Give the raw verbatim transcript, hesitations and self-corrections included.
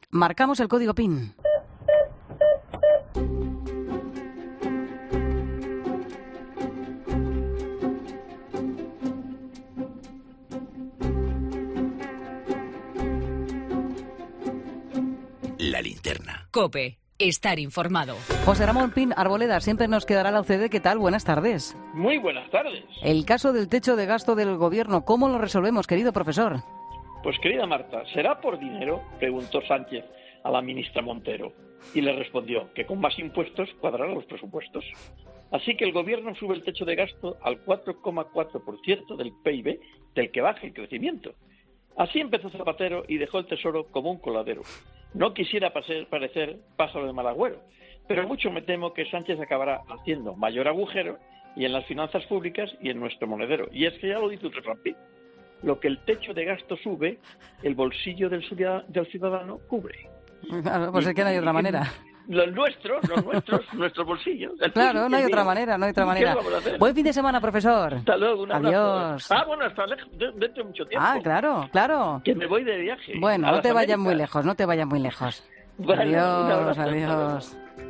Marcamos el código P I N. La linterna. COPE. Estar informado. José Ramón Pin Arboleda, siempre nos quedará la O C D. ¿Qué tal? Buenas tardes. Muy buenas tardes. El caso del techo de gasto del gobierno, ¿cómo lo resolvemos, querido profesor? Pues querida Marta, ¿será por dinero?, preguntó Sánchez a la ministra Montero. Y le respondió que con más impuestos cuadrarán los presupuestos. Así que el gobierno sube el techo de gasto al cuatro coma cuatro por ciento del P I B, del que baja el crecimiento. Así empezó Zapatero y dejó el tesoro como un coladero. No quisiera parecer pájaro de mal agüero, pero mucho me temo que Sánchez acabará haciendo mayor agujero y en las finanzas públicas y en nuestro monedero. Y es que ya lo dice un refrán: lo que el techo de gasto sube, el bolsillo del ciudadano cubre. Claro, pues y, es que no hay otra manera. Los nuestros, los nuestros, nuestros bolsillos. Claro, no hay otra manera, no hay otra manera. Buen fin de semana, profesor. Hasta luego, un abrazo. Adiós. Ah, bueno, hasta lejos, dentro de mucho tiempo. Ah, claro, claro. Que me voy de viaje. Bueno, no te vayas muy lejos, no te vayas muy lejos. Bueno, adiós, adiós.